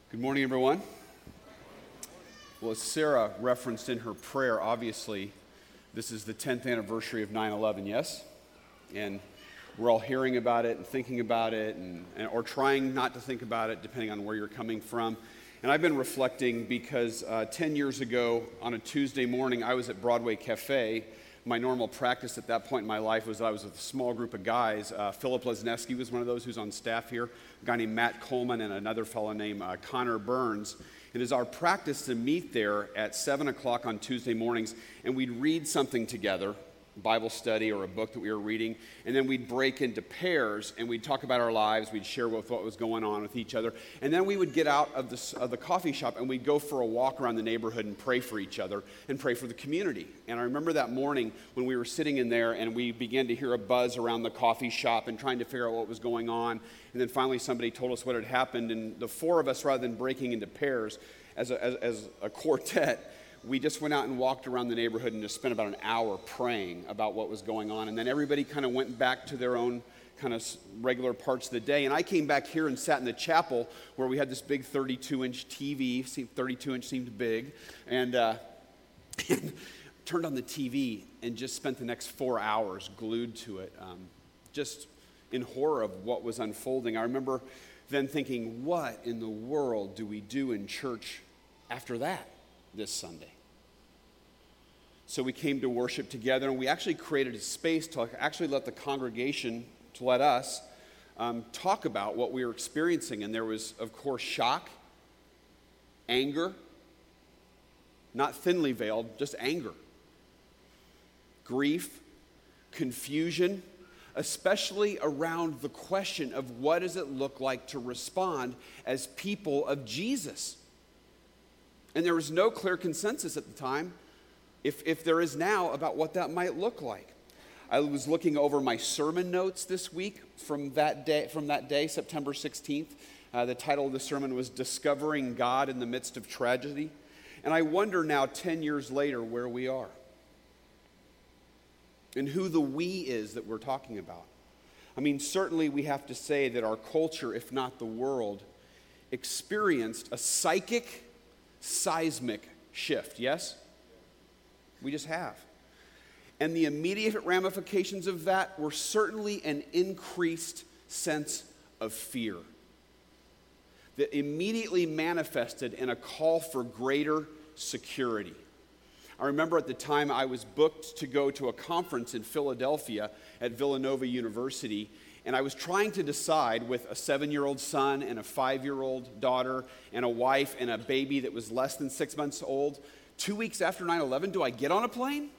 Good morning, everyone. Well, as Sarah referenced in her prayer, obviously, this is the 10th anniversary of 9/11, yes? And we're all hearing about it and thinking about it, or trying not to think about it, depending on where you're coming from. And I've been reflecting because 10 years ago, on a Tuesday morning, I was at Broadway Cafe. My normal practice at that point in my life was that I was with a small group of guys. Philip Lesneski was one of those who's on staff here, a guy named Matt Coleman, and another fellow named Connor Burns. It is our practice to meet there at 7 o'clock on Tuesday mornings, and we'd read something together, Bible study or a book that we were reading, and then we'd break into pairs, and we'd talk about our lives, we'd share what was going on with each other, and then we would get out of the coffee shop, and we'd go for a walk around the neighborhood and pray for each other and pray for the community. And I remember that morning when we were sitting in there, and we began to hear a buzz around the coffee shop and trying to figure out what was going on, and then finally somebody told us what had happened, and the four of us, rather than breaking into pairs as a quartet, we just went out and walked around the neighborhood and just spent about an hour praying about what was going on. And then everybody kind of went back to their own kind of regular parts of the day. And I came back here and sat in the chapel where we had this big 32-inch TV. 32-inch seemed big. And turned on the TV and just spent the next 4 hours glued to it, just in horror of what was unfolding. I remember then thinking, what in the world do we do in church after that? This Sunday. So we came to worship together, and we actually created a space to actually let the congregation, to let us talk about what we were experiencing. And there was, of course, shock, anger, not thinly veiled, just anger, grief, confusion, especially around the question of what does it look like to respond as people of Jesus. And there was no clear consensus at the time, if there is now, about what that might look like. I was looking over my sermon notes this week from that day, September 16th. The title of the sermon was Discovering God in the Midst of Tragedy. And I wonder now, 10 years later, where we are. And who the we is that we're talking about. I mean, certainly we have to say that our culture, if not the world, experienced a seismic shift, yes? We just have. And the immediate ramifications of that were certainly an increased sense of fear that immediately manifested in a call for greater security. I remember at the time I was booked to go to a conference in Philadelphia at Villanova University, and I was trying to decide, with a 7-year-old son and a 5-year-old daughter and a wife and a baby that was less than 6 months old, 2 weeks after 9/11, do I get on a plane?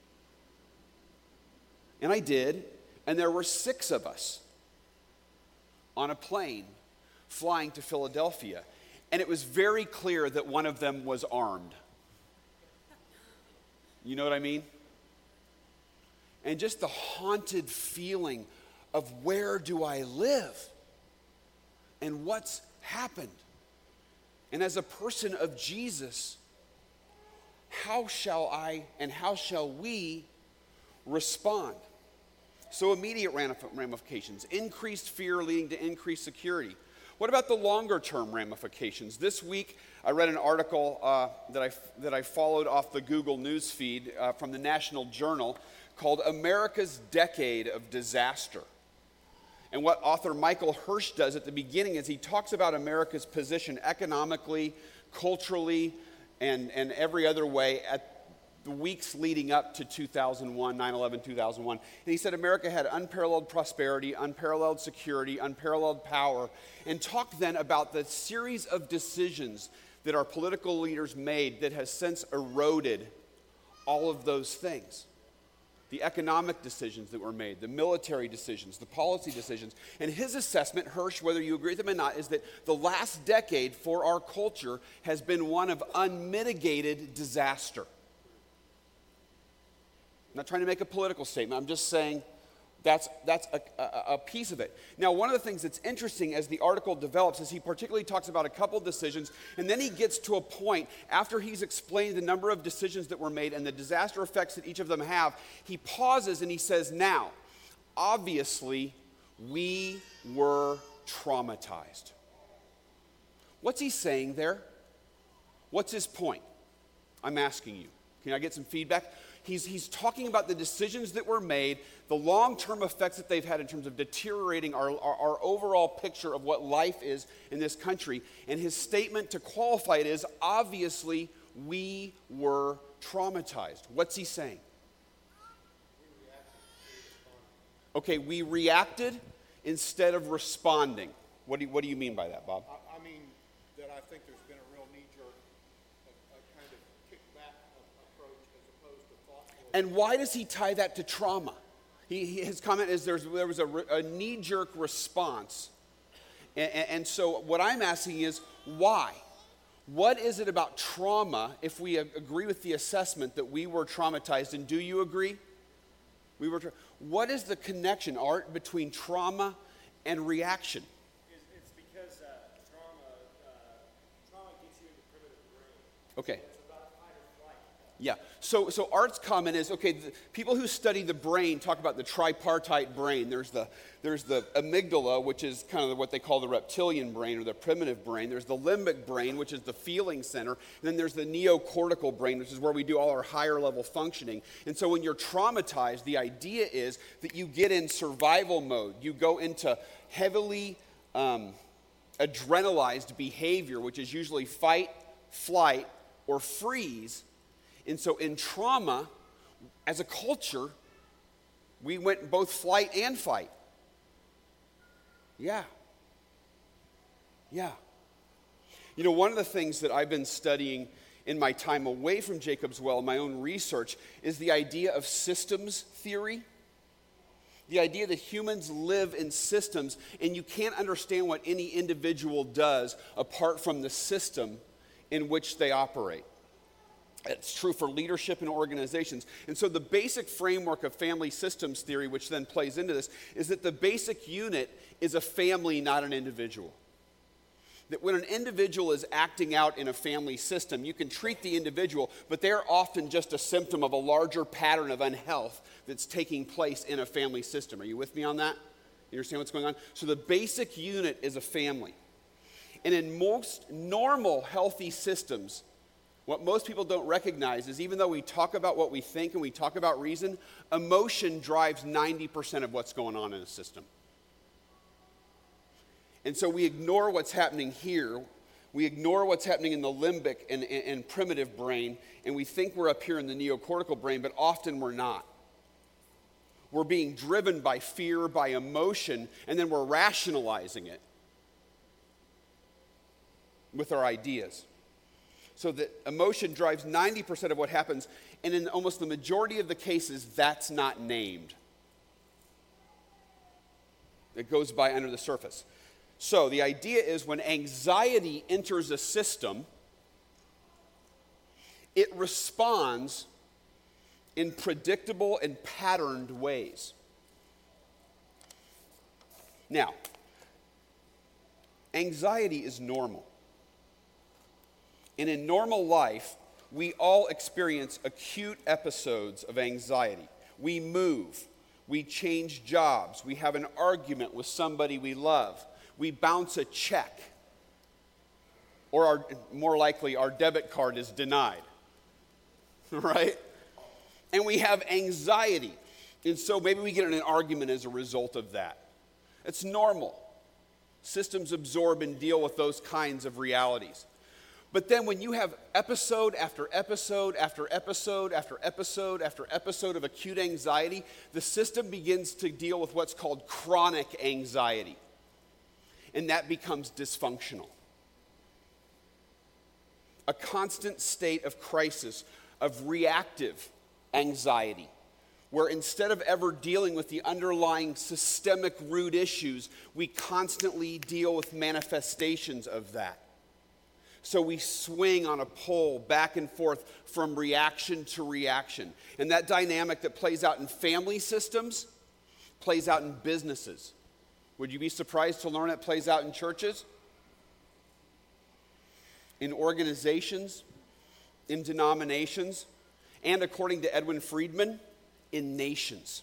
And I did, and there were 6 of us on a plane flying to Philadelphia. And it was very clear that one of them was armed. You know what I mean? And just the haunted feeling of where do I live and what's happened. And as a person of Jesus, how shall I and how shall we respond? So immediate ramifications, increased fear leading to increased security. What about the longer term ramifications? This week I read an article that I followed off the Google News feed from the National Journal called America's Decade of Disaster. And what author Michael Hirsch does at the beginning is he talks about America's position economically, culturally, and every other way at the weeks leading up to 2001, 9/11, 2001. And he said America had unparalleled prosperity, unparalleled security, unparalleled power, and talked then about the series of decisions that our political leaders made that has since eroded all of those things. The economic decisions that were made, the military decisions, the policy decisions. And his assessment, Hirsch, whether you agree with him or not, is that the last decade for our culture has been one of unmitigated disaster. I'm not trying to make a political statement. I'm just saying that's a piece of it. Now, one of the things that's interesting as the article develops is he particularly talks about a couple decisions, and then he gets to a point, after he's explained the number of decisions that were made and the disaster effects that each of them have, he pauses and he says, now, obviously, we were traumatized. What's he saying there? What's his point? I'm asking you. Can I get some feedback? He's talking about the decisions that were made, the long-term effects that they've had in terms of deteriorating our overall picture of what life is in this country. And his statement to qualify it is, obviously, we were traumatized. What's he saying? Okay, we reacted instead of responding. What do you mean by that, Bob? I mean that I think there's been a real knee-jerk, a kind of kickback approach as opposed to thoughtful. And why does he tie that to trauma? His comment is there was a knee-jerk response. And so what I'm asking is, why? What is it about trauma, if we agree with the assessment that we were traumatized, and do you agree? What is the connection, Art, between trauma and reaction? It's because trauma gets you in the primitive brain. Okay. It's about fight or flight. Yeah. So Art's comment is, okay, people who study the brain talk about the tripartite brain. There's the amygdala, which is kind of what they call the reptilian brain or the primitive brain. There's the limbic brain, which is the feeling center. And then there's the neocortical brain, which is where we do all our higher level functioning. And so when you're traumatized, the idea is that you get in survival mode. You go into heavily adrenalized behavior, which is usually fight, flight, or freeze. And so in trauma, as a culture, we went both flight and fight. Yeah. You know, one of the things that I've been studying in my time away from Jacob's Well, my own research, is the idea of systems theory. The idea that humans live in systems, and you can't understand what any individual does apart from the system in which they operate. It's true for leadership and organizations. And so the basic framework of family systems theory, which then plays into this, is that the basic unit is a family, not an individual. That when an individual is acting out in a family system, you can treat the individual, but they're often just a symptom of a larger pattern of unhealth that's taking place in a family system. Are you with me on that? You understand what's going on? So the basic unit is a family. And in most normal, healthy systems, what most people don't recognize is even though we talk about what we think and we talk about reason, emotion drives 90% of what's going on in a system. And so we ignore what's happening here. We ignore what's happening in the limbic and primitive brain, and we think we're up here in the neocortical brain, but often we're not. We're being driven by fear, by emotion, and then we're rationalizing it with our ideas. So that emotion drives 90% of what happens, and in almost the majority of the cases, that's not named. It goes by under the surface. So the idea is when anxiety enters a system, it responds in predictable and patterned ways. Now, anxiety is normal. And in normal life, we all experience acute episodes of anxiety. We move, we change jobs, we have an argument with somebody we love, we bounce a check, or more likely, our debit card is denied, right? And we have anxiety, and so maybe we get in an argument as a result of that. It's normal. Systems absorb and deal with those kinds of realities. But then when you have episode after episode after episode after episode after episode of acute anxiety, the system begins to deal with what's called chronic anxiety. And that becomes dysfunctional. A constant state of crisis, of reactive anxiety, where instead of ever dealing with the underlying systemic root issues, we constantly deal with manifestations of that. So we swing on a pole back and forth from reaction to reaction. And that dynamic that plays out in family systems plays out in businesses. Would you be surprised to learn it plays out in churches? In organizations? In denominations? And according to Edwin Friedman, in nations.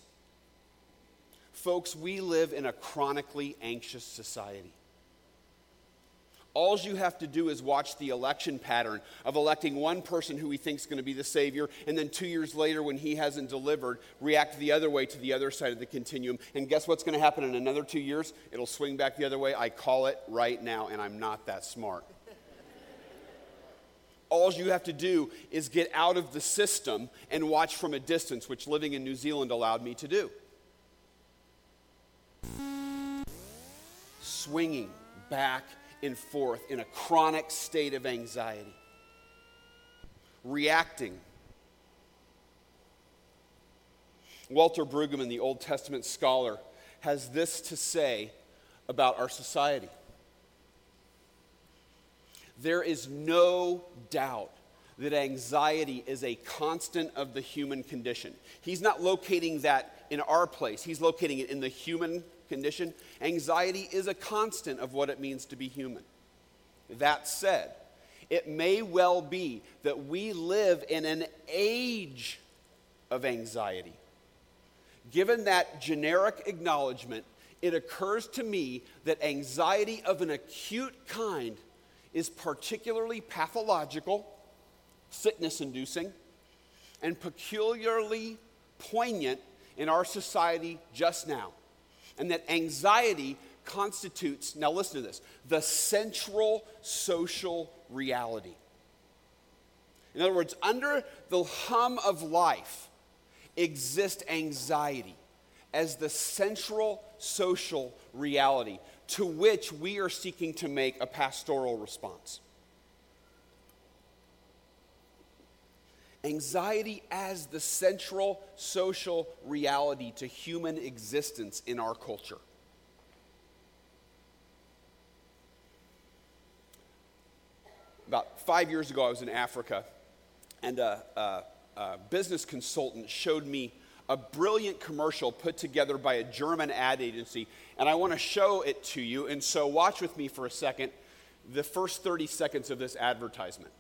Folks, we live in a chronically anxious society. All you have to do is watch the election pattern of electing one person who he thinks is going to be the Savior, and then 2 years later, when he hasn't delivered, react the other way to the other side of the continuum. And guess what's going to happen in another 2 years? It'll swing back the other way. I call it right now, and I'm not that smart. All you have to do is get out of the system and watch from a distance, which living in New Zealand allowed me to do. Swinging back and forth in a chronic state of anxiety. Reacting. Walter Brueggemann, the Old Testament scholar, has this to say about our society. There is no doubt that anxiety is a constant of the human condition. He's not locating that in our place. He's locating it in the human condition. Anxiety is a constant of what it means to be human. That said, it may well be that we live in an age of anxiety. Given that generic acknowledgement, it occurs to me that anxiety of an acute kind is particularly pathological, sickness-inducing, and peculiarly poignant in our society just now. And that anxiety constitutes, now listen to this, the central social reality. In other words, under the hum of life exists anxiety as the central social reality to which we are seeking to make a pastoral response. Anxiety as the central social reality to human existence in our culture. About 5 years ago, I was in Africa, and a business consultant showed me a brilliant commercial put together by a German ad agency, and I want to show it to you, and so watch with me for a second the first 30 seconds of this advertisement.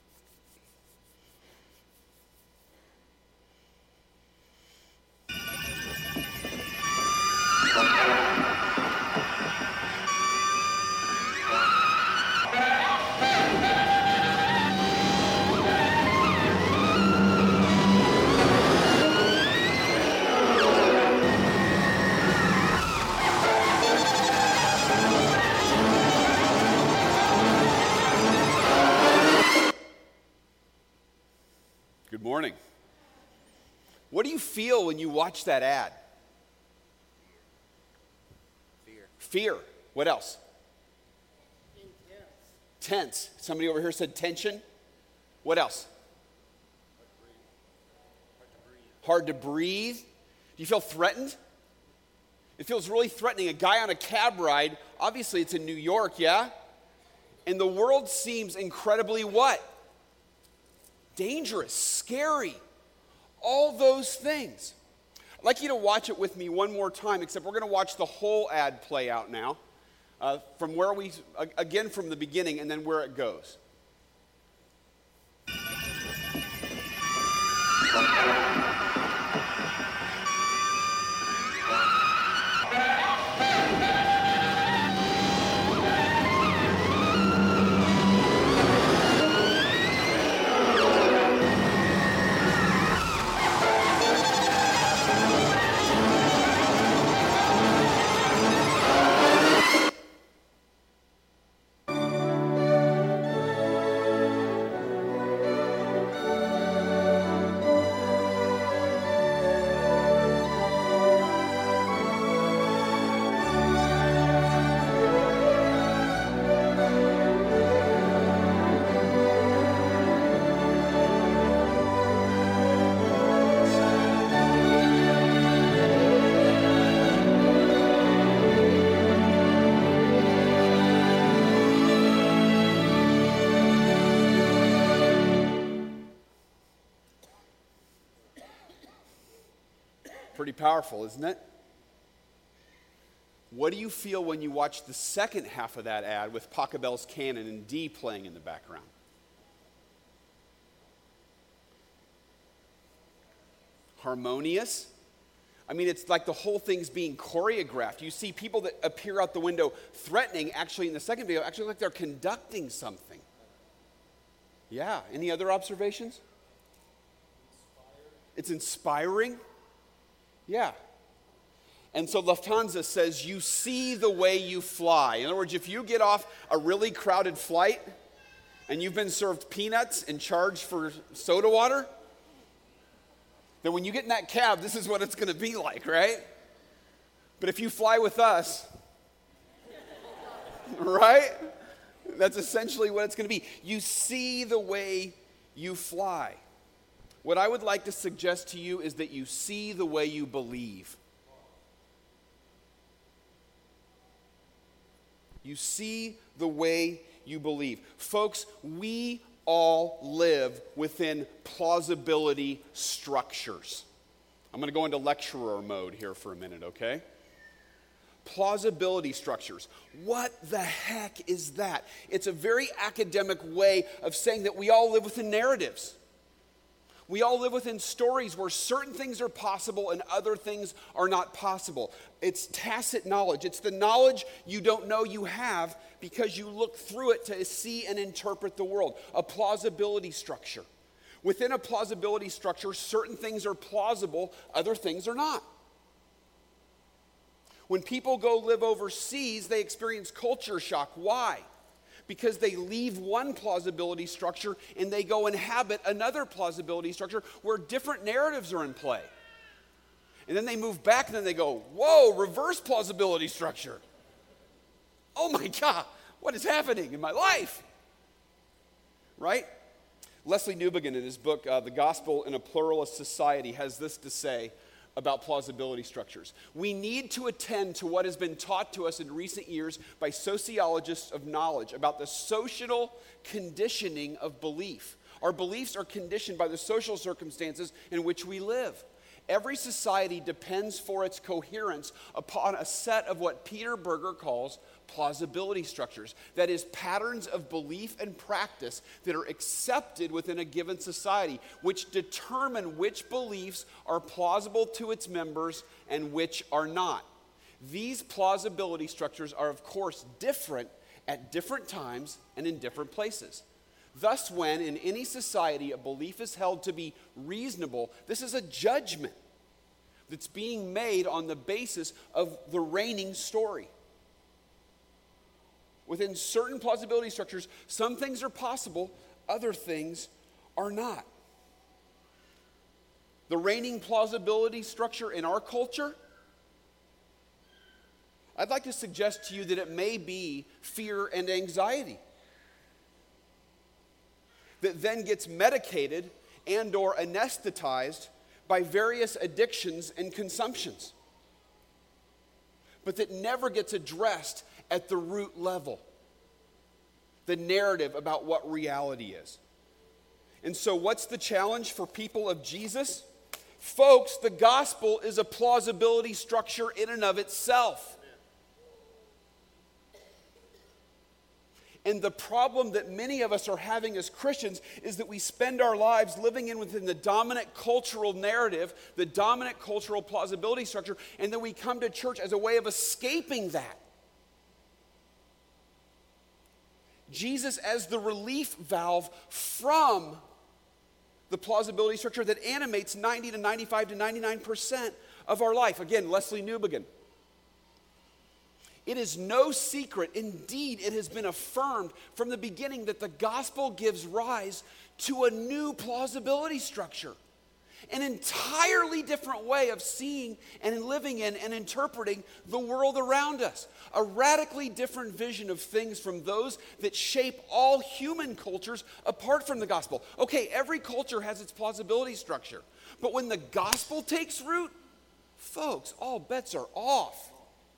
Good morning. What do you feel when you watch that ad? Fear. What else? Tense. Somebody over here said tension. What else? Hard to breathe. Do you feel threatened? It feels really threatening. A guy on a cab ride, obviously it's in New York, yeah? And the world seems incredibly what? Dangerous, scary, all those things. I'd like you to watch it with me one more time, except we're going to watch the whole ad play out now, from where we, again from the beginning, and then where it goes. Pretty powerful, isn't it? What do you feel when you watch the second half of that ad with Pachelbel's Canon and D playing in the background? Harmonious? I mean, it's like the whole thing's being choreographed. You see people that appear out the window threatening, actually in the second video, actually like they're conducting something. Yeah, any other observations? It's inspiring. Yeah. And so Lufthansa says, you see the way you fly. In other words, if you get off a really crowded flight and you've been served peanuts and charged for soda water, then when you get in that cab, this is what it's going to be like, right? But if you fly with us, right? That's essentially what it's going to be. You see the way you fly. What I would like to suggest to you is that you see the way you believe. You see the way you believe. Folks, we all live within plausibility structures. I'm going to go into lecturer mode here for a minute, okay? Plausibility structures. What the heck is that? It's a very academic way of saying that we all live within narratives. We all live within stories where certain things are possible and other things are not possible. It's tacit knowledge. It's the knowledge you don't know you have because you look through it to see and interpret the world. A plausibility structure. Within a plausibility structure, certain things are plausible, other things are not. When people go live overseas, they experience culture shock. Why? Because they leave one plausibility structure and they go inhabit another plausibility structure where different narratives are in play. And then they move back and then they go, whoa, reverse plausibility structure. Oh my God, what is happening in my life? Right? Leslie Newbigin in his book, The Gospel in a Pluralist Society, has this to say about plausibility structures. We need to attend to what has been taught to us in recent years by sociologists of knowledge about the social conditioning of belief. Our beliefs are conditioned by the social circumstances in which we live. Every society depends for its coherence upon a set of what Peter Berger calls plausibility structures. That is, patterns of belief and practice that are accepted within a given society, which determine which beliefs are plausible to its members and which are not. These plausibility structures are, of course, different at different times and in different places. Thus, when in any society a belief is held to be reasonable, this is a judgment that's being made on the basis of the reigning story. Within certain plausibility structures, some things are possible, other things are not. The reigning plausibility structure in our culture, I'd like to suggest to you that it may be fear and anxiety that then gets medicated and or anesthetized by various addictions and consumptions, but that never gets addressed at the root level, the narrative about what reality is. And so what's the challenge for people of Jesus? Folks, the gospel is a plausibility structure in and of itself. And the problem that many of us are having as Christians is that we spend our lives living within the dominant cultural narrative, the dominant cultural plausibility structure, and then we come to church as a way of escaping that. Jesus as the relief valve from the plausibility structure that animates 90 to 95 to 99% of our life. Again, Leslie Newbigin. It is no secret, indeed, it has been affirmed from the beginning that the gospel gives rise to a new plausibility structure. An entirely different way of seeing and living in and interpreting the world around us. A radically different vision of things from those that shape all human cultures apart from the gospel. Okay, every culture has its plausibility structure. But when the gospel takes root, folks, all bets are off.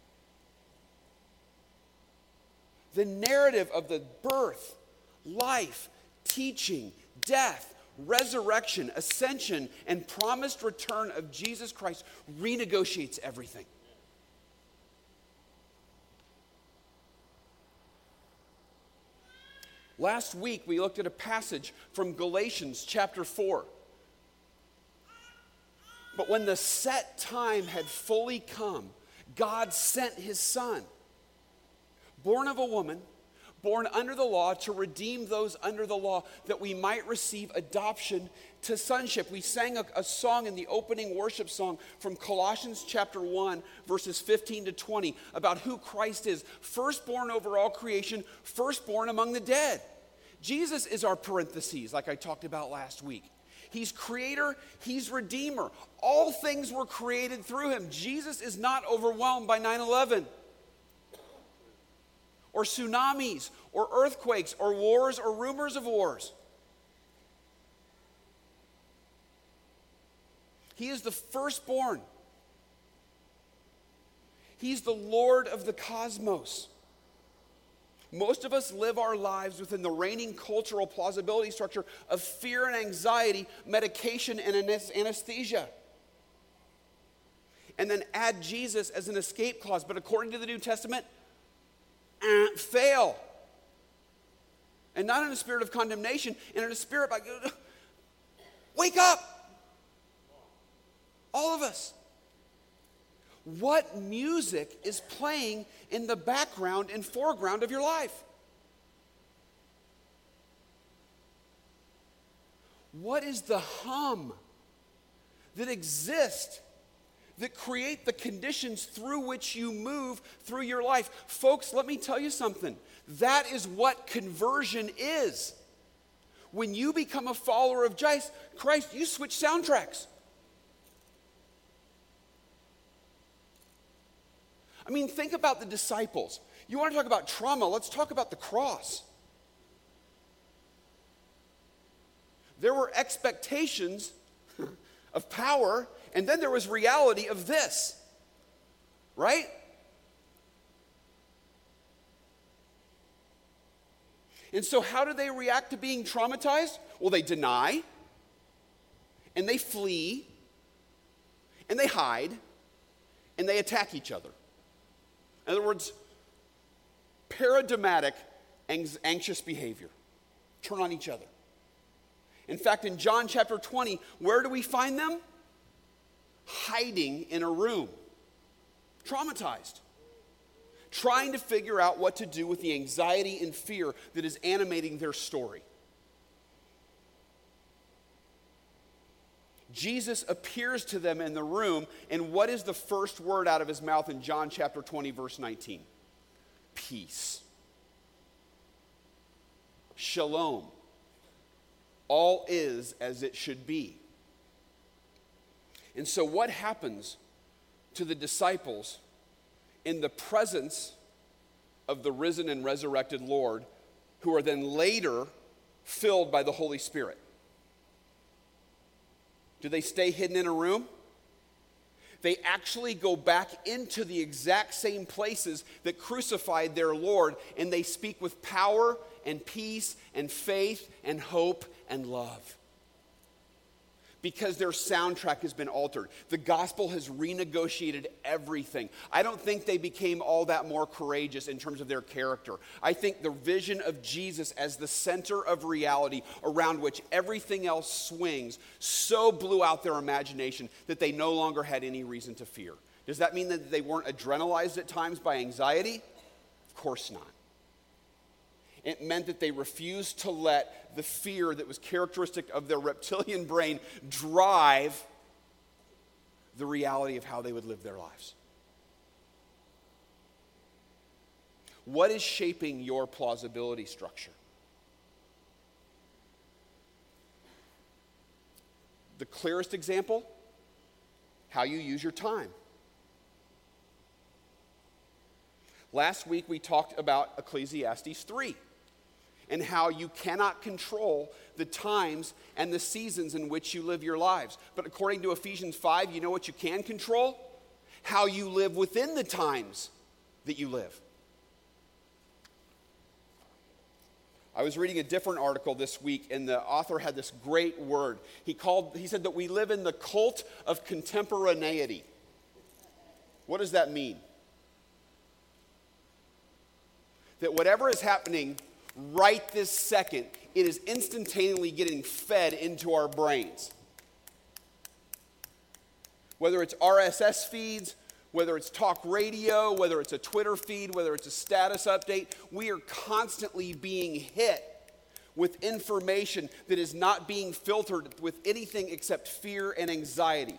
The narrative of the birth, life, teaching, death, resurrection, ascension, and promised return of Jesus Christ renegotiates everything. Last week, we looked at a passage from Galatians chapter 4. But when the set time had fully come, God sent his Son, born of a woman, born under the law, to redeem those under the law, that we might receive adoption to sonship. We sang a song in the opening worship song from Colossians chapter 1, verses 15 to 20, about who Christ is. Firstborn over all creation, firstborn among the dead. Jesus is our parentheses, like I talked about last week. He's creator, he's redeemer. All things were created through him. Jesus is not overwhelmed by 9/11 or tsunamis or earthquakes or wars or rumors of wars. He is the firstborn. He's the Lord of the cosmos. Most of us live our lives within the reigning cultural plausibility structure of fear and anxiety, medication and anesthesia. And then add Jesus as an escape clause. But according to the New Testament, fail. And not in a spirit of condemnation, and in a spirit like, wake up. All of us. What music is playing in the background and foreground of your life? What is the hum that exists that create the conditions through which you move through your life? Folks, let me tell you something. That is what conversion is. When you become a follower of Christ, you switch soundtracks. I mean, think about the disciples. You want to talk about trauma? Let's talk about the cross. There were expectations of power, and then there was reality of this, right? And so how do they react to being traumatized? Well, they deny, and they flee, and they hide, and they attack each other. In other words, paradigmatic anxious behavior. Turn on each other. In fact, in John chapter 20, where do we find them? Hiding in a room. Traumatized. Trying to figure out what to do with the anxiety and fear that is animating their story. Jesus appears to them in the room, and what is the first word out of his mouth in John chapter 20, verse 19? Peace. Shalom. All is as it should be. And so what happens to the disciples in the presence of the risen and resurrected Lord, who are then later filled by the Holy Spirit? Do they stay hidden in a room? They actually go back into the exact same places that crucified their Lord, and they speak with power and peace and faith and hope and love. Because their soundtrack has been altered. The gospel has renegotiated everything. I don't think they became all that more courageous in terms of their character. I think the vision of Jesus as the center of reality around which everything else swings so blew out their imagination that they no longer had any reason to fear. Does that mean that they weren't adrenalized at times by anxiety? Of course not. It meant that they refused to let the fear that was characteristic of their reptilian brain drive the reality of how they would live their lives. What is shaping your plausibility structure? The clearest example, how you use your time. Last week we talked about Ecclesiastes 3. And how you cannot control the times and the seasons in which you live your lives. But according to Ephesians 5, you know what you can control? How you live within the times that you live. I was reading a different article this week, and the author had this great word. He said that we live in the cult of contemporaneity. What does that mean? That whatever is happening right this second, it is instantaneously getting fed into our brains. Whether it's RSS feeds, whether it's talk radio, whether it's a Twitter feed, whether it's a status update, we are constantly being hit with information that is not being filtered with anything except fear and anxiety.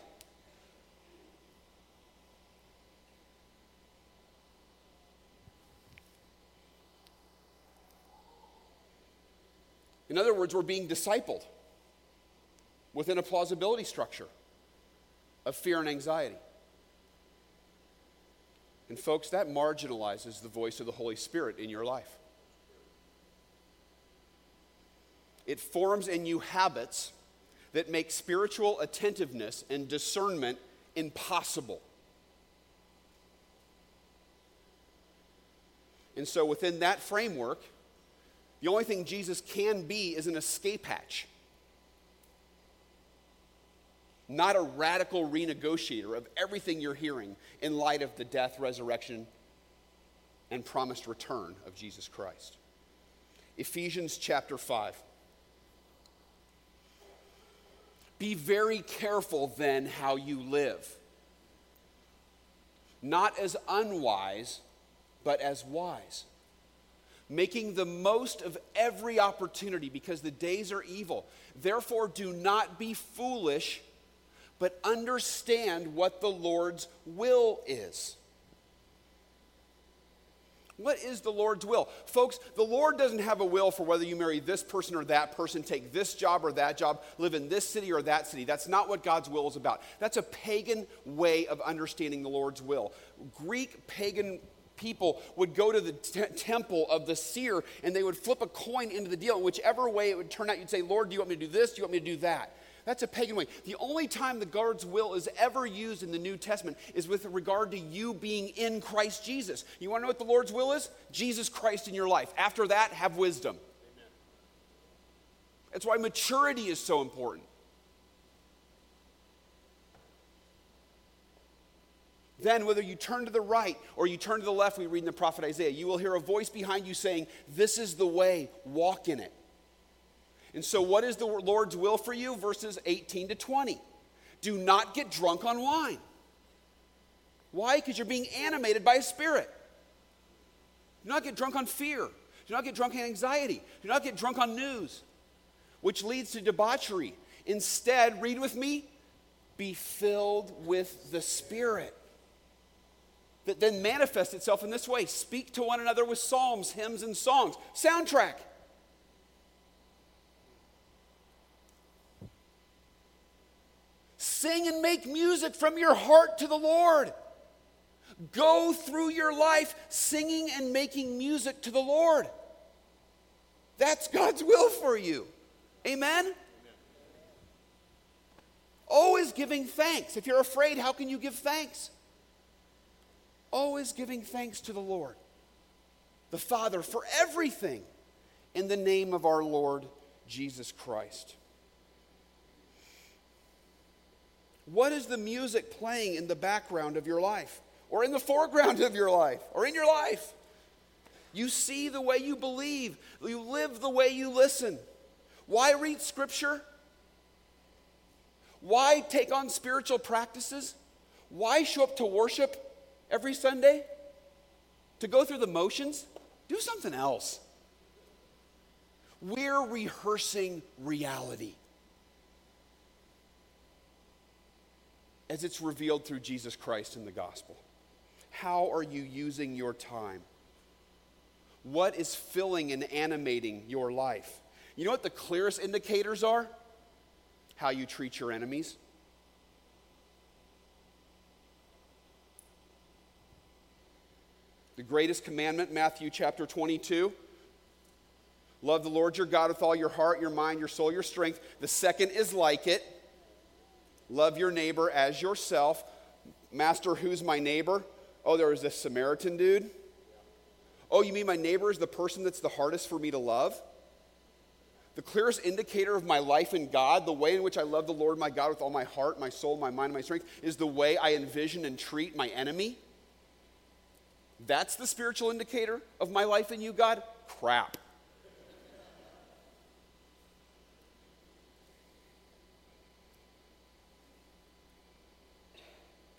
In other words, we're being discipled within a plausibility structure of fear and anxiety. And folks, that marginalizes the voice of the Holy Spirit in your life. It forms in you habits that make spiritual attentiveness and discernment impossible. And so within that framework, the only thing Jesus can be is an escape hatch, not a radical renegotiator of everything you're hearing in light of the death, resurrection, and promised return of Jesus Christ. Ephesians chapter 5. Be very careful then how you live, not as unwise, but as wise, making the most of every opportunity because the days are evil. Therefore, do not be foolish, but understand what the Lord's will is. What is the Lord's will? Folks, the Lord doesn't have a will for whether you marry this person or that person, take this job or that job, live in this city or that city. That's not what God's will is about. That's a pagan way of understanding the Lord's will. Greek pagan people would go to the temple of the seer and they would flip a coin into the deal. And whichever way it would turn out, you'd say, Lord, do you want me to do this? Do you want me to do that? That's a pagan way. The only time the Lord's will is ever used in the New Testament is with regard to you being in Christ Jesus. You want to know what the Lord's will is? Jesus Christ in your life. After that, have wisdom. Amen. That's why maturity is so important. Then, whether you turn to the right or you turn to the left, we read in the prophet Isaiah, you will hear a voice behind you saying, this is the way, walk in it. And so what is the Lord's will for you? Verses 18 to 20. Do not get drunk on wine. Why? Because you're being animated by a spirit. Do not get drunk on fear. Do not get drunk on anxiety. Do not get drunk on news, which leads to debauchery. Instead, read with me, be filled with the Spirit. That then manifests itself in this way. Speak to one another with psalms, hymns, and songs. Soundtrack. Sing and make music from your heart to the Lord. Go through your life singing and making music to the Lord. That's God's will for you. Amen? Amen. Always giving thanks. If you're afraid, how can you give thanks? Always giving thanks to the Lord, the Father, for everything in the name of our Lord Jesus Christ. What is the music playing in the background of your life, or in the foreground of your life, or in your life? You see the way you believe. You live the way you listen. Why read Scripture? Why take on spiritual practices? Why show up to worship every Sunday? To go through the motions? Do something else. We're rehearsing reality as it's revealed through Jesus Christ in the gospel. How are you using your time? What is filling and animating your life? You know what the clearest indicators are? How you treat your enemies. The greatest commandment, Matthew chapter 22. Love the Lord your God with all your heart, your mind, your soul, your strength. The second is like it. Love your neighbor as yourself. Master, who's my neighbor? Oh, there was this Samaritan dude. Oh, you mean my neighbor is the person that's the hardest for me to love? The clearest indicator of my life in God, the way in which I love the Lord my God with all my heart, my soul, my mind, and my strength, is the way I envision and treat my enemy. That's the spiritual indicator of my life in you, God? Crap.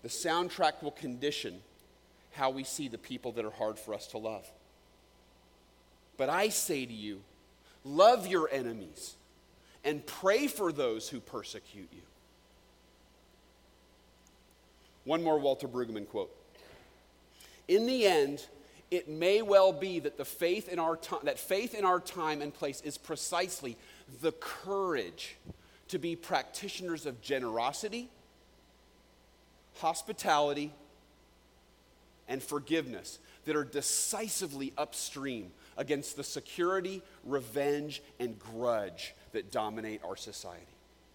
The soundtrack will condition how we see the people that are hard for us to love. But I say to you, love your enemies and pray for those who persecute you. One more Walter Brueggemann quote. In the end, it may well be that faith in our time and place is precisely the courage to be practitioners of generosity, hospitality, and forgiveness that are decisively upstream against the security, revenge, and grudge that dominate our society.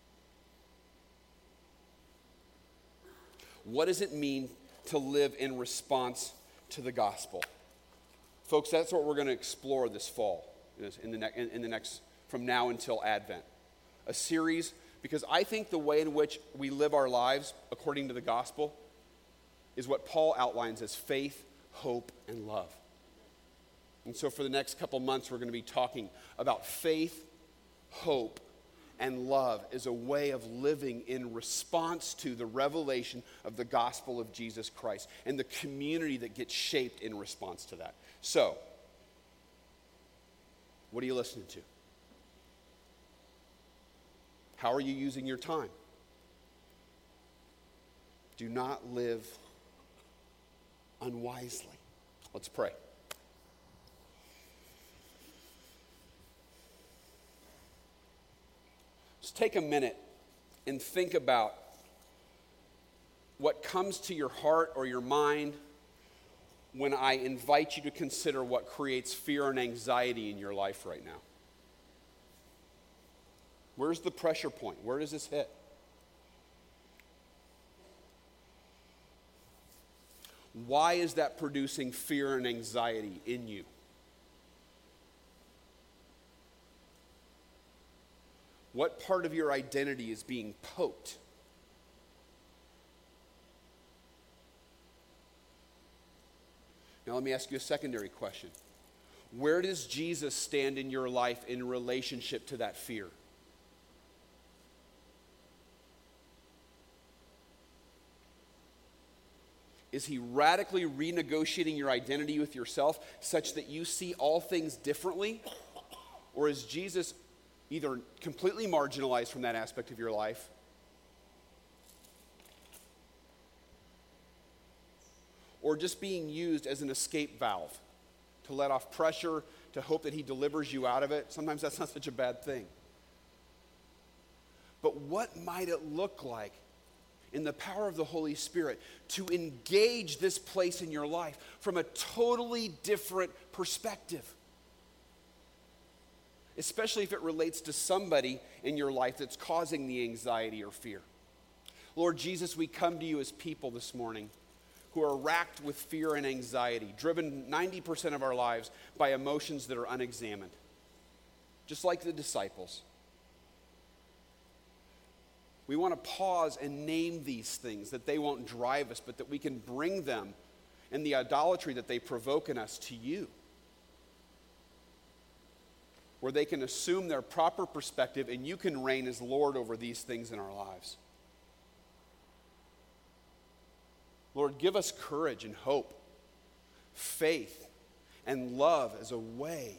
What does it mean to live in response to the gospel? Folks, that's what we're going to explore this fall, in the next, from now until Advent. A series, because I think the way in which we live our lives according to the gospel is what Paul outlines as faith, hope, and love. And so for the next couple months, we're going to be talking about faith, hope, and love as a way of living in response to the revelation of the gospel of Jesus Christ and the community that gets shaped in response to that. So, what are you listening to? How are you using your time? Do not live unwisely. Let's pray. Just take a minute and think about what comes to your heart or your mind when I invite you to consider what creates fear and anxiety in your life right now. Where's the pressure point? Where does this hit? Why is that producing fear and anxiety in you? What part of your identity is being poked? Now let me ask you a secondary question. Where does Jesus stand in your life in relationship to that fear? Is he radically renegotiating your identity with yourself such that you see all things differently? Or is Jesus either completely marginalized from that aspect of your life, or just being used as an escape valve to let off pressure, to hope that he delivers you out of it? Sometimes that's not such a bad thing. But what might it look like in the power of the Holy Spirit to engage this place in your life from a totally different perspective? Especially if it relates to somebody in your life that's causing the anxiety or fear. Lord Jesus, we come to you as people this morning who are racked with fear and anxiety, driven 90% of our lives by emotions that are unexamined, just like the disciples. We want to pause and name these things, that they won't drive us, but that we can bring them and the idolatry that they provoke in us to you, where they can assume their proper perspective and you can reign as Lord over these things in our lives. Lord, give us courage and hope, faith and love as a way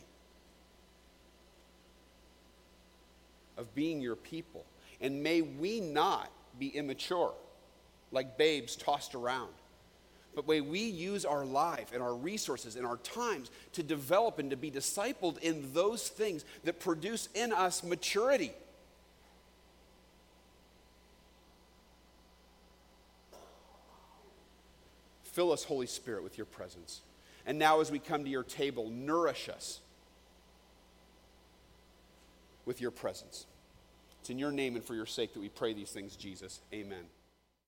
of being your people. And may we not be immature, like babes tossed around, but may we use our life and our resources and our times to develop and to be discipled in those things that produce in us maturity. Fill us, Holy Spirit, with your presence. And now as we come to your table, nourish us with your presence. It's in your name and for your sake that we pray these things, Jesus. Amen.